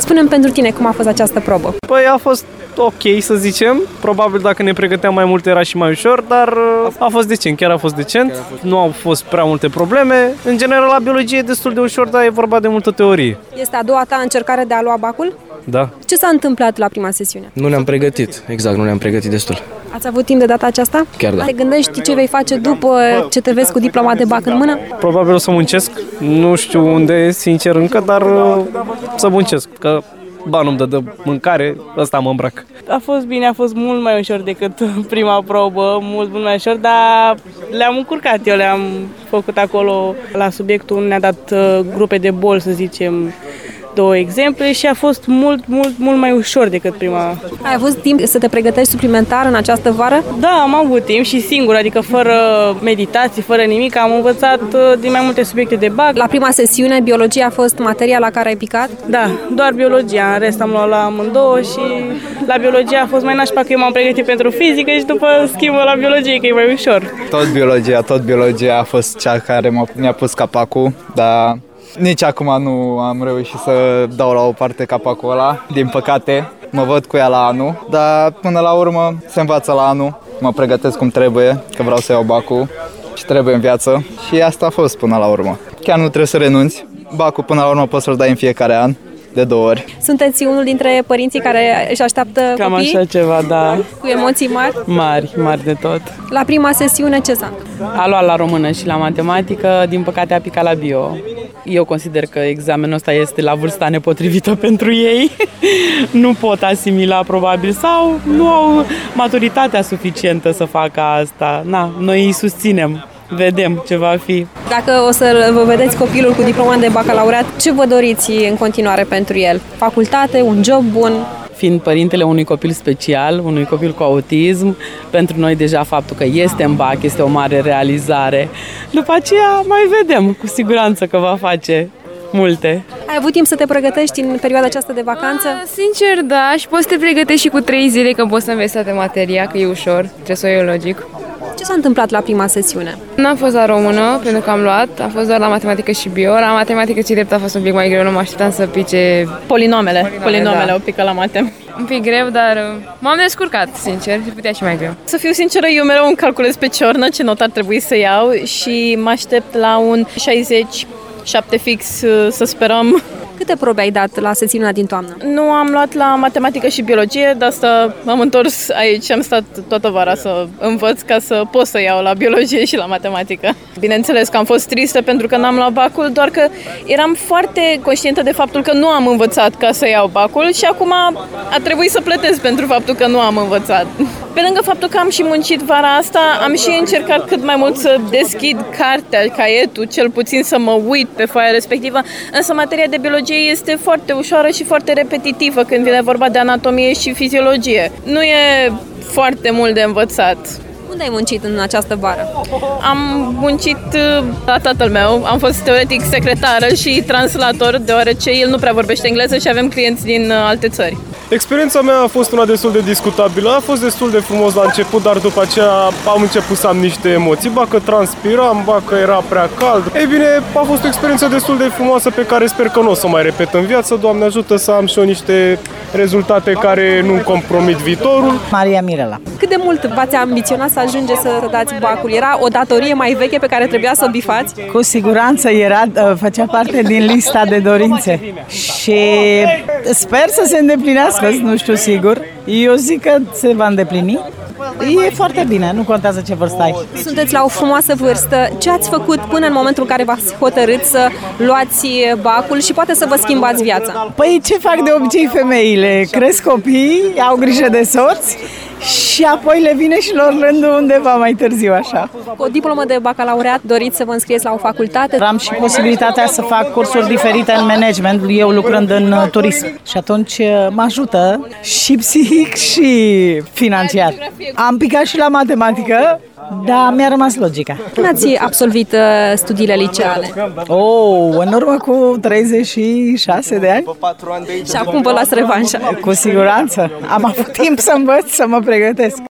Spune-mi pentru tine cum a fost această probă. Păi a fost ok, să zicem. Probabil dacă ne pregăteam mai mult era și mai ușor, dar a fost decent, chiar a fost decent. Nu au fost prea multe probleme. În general, la biologie e destul de ușor, dar e vorba de multă teorie. Este a doua ta încercare de a lua bacul? Da. Ce s-a întâmplat la prima sesiune? Nu ne-am pregătit, exact, nu ne-am pregătit destul. Ați avut timp de data aceasta? Chiar da. Te gândești ce vei face după ce te vezi cu diploma de bac în mână? Probabil o să muncesc. Nu știu unde, sincer, încă, dar să muncesc, că ba nu-mi dă de mâncare, ăsta mă îmbrac. A fost bine, a fost mult mai ușor decât prima probă, mult mai ușor, dar le-am încurcat eu, le-am făcut acolo la subiectul, ne-a dat grupe de boli, să zicem, 2 exemple și a fost mult mai ușor decât prima. Ai avut timp să te pregătești suplimentar în această vară? Da, am avut timp și singur, adică fără meditații, fără nimic, am învățat din mai multe subiecte de bac. La prima sesiune, biologia a fost materia la care ai picat? Da, doar biologia, în rest am luat la amândouă și la biologia a fost mai nașpa că eu m-am pregătit pentru fizică și după schimbă la biologie, că e mai ușor. Tot biologia a fost cea care mi-a pus capacul, dar nici acum nu am reușit să dau la o parte capacul ăla, din păcate. Mă văd cu ea la anul, dar până la urmă se învață la anul. Mă pregătesc cum trebuie, că vreau să iau bacul și trebuie în viață. Și asta a fost până la urmă. Chiar nu trebuie să renunți. Bacul până la urmă poți să-l dai în fiecare an, de 2 ori. Sunteți unul dintre părinții care își așteaptă Cam copii? așa ceva, da. Cu emoții mari? Mari de tot. La prima sesiune ce s-a întâmplat? A luat la română și la matematică, din păcate a picat la bio. Eu consider că examenul ăsta este la vârsta nepotrivită pentru ei. Nu pot asimila probabil sau nu au maturitatea suficientă să facă asta. Noi îi susținem. Vedem ce va fi. Dacă o să vă vedeți copilul cu diploma de bacalaureat, ce vă doriți în continuare pentru el? Facultate, un job bun? Fiind părintele unui copil special, unui copil cu autism, pentru noi deja faptul că este în BAC este o mare realizare. După aceea mai vedem, cu siguranță că va face multe. Ai avut timp să te pregătești în perioada aceasta de vacanță? Sincer, da, și poți să te pregătești și cu 3 zile, că poți să înveți toată materia, că e ușor, trebuie să o iei logic. Ce s-a întâmplat la prima sesiune? N-am fost la română, pentru că am luat, a fost doar la matematică și bio. La matematică și drept a fost un pic mai greu, nu mă așteptam să pice Polinomele da. au picat la matem. Un pic greu, dar m-am descurcat, sincer, și putea și mai greu. Să fiu sinceră, eu mereu îmi calculez pe ciornă ce not ar trebui să iau și mă aștept la un 67 fix, să sperăm. Câte probe ai dat la sesiunea din toamnă? Nu am luat la matematică și biologie, de asta m-am întors aici, am stat toată vara să învăț ca să pot să iau la biologie și la matematică. Bineînțeles că am fost tristă pentru că n-am luat bacul, doar că eram foarte conștientă de faptul că nu am învățat ca să iau bacul și acum a trebuit să plătesc pentru faptul că nu am învățat. Pe lângă faptul că am și muncit vara asta, am și încercat cât mai mult să deschid cartea, caietul, cel puțin să mă uit pe foaia respectivă, însă materia de biologie este foarte ușoară și foarte repetitivă când vine vorba de anatomie și fiziologie. Nu e foarte mult de învățat. Unde ai muncit în această vară? Am muncit la tatăl meu, am fost teoretic secretară și translator, deoarece el nu prea vorbește engleză și avem clienți din alte țări. Experiența mea a fost una destul de discutabilă, a fost destul de frumos la început, dar după aceea am început să am niște emoții, ba că transpiram, ba că era prea cald. Ei bine, a fost o experiență destul de frumoasă pe care sper că nu o să mai repet în viață. Doamne ajută să am și eu niște rezultate care nu compromit viitorul. Maria Mirela. Cât de mult v-ați ambiționat să ajungeți să dați bacul? Era o datorie mai veche pe care trebuia să o bifați? Cu siguranță făcea parte din lista de dorințe și sper să se îndeplinească, nu știu sigur. Eu zic că se va îndeplini. E foarte bine, nu contează ce vârstă ai. Sunteți la o frumoasă vârstă. Ce ați făcut până în momentul în care v-ați hotărât să luați bacul și poate să vă schimbați viața? Păi ce fac de obicei femeile? Cresc copii, au grijă de soți și apoi le vine și lor rândul undeva mai târziu, așa. Cu o diplomă de bacalaureat doriți să vă înscrieți la o facultate? Am și posibilitatea să fac cursuri diferite în management, eu lucrând în turism. Și atunci mă ajută și psihic și financiar. Am picat și la matematică, dar mi-a rămas logica. Când ați absolvit studiile liceale? În urmă cu 36 de ani. Și acum vă luați revanșa? Cu siguranță. Am avut timp să învăț, să mă pregătesc.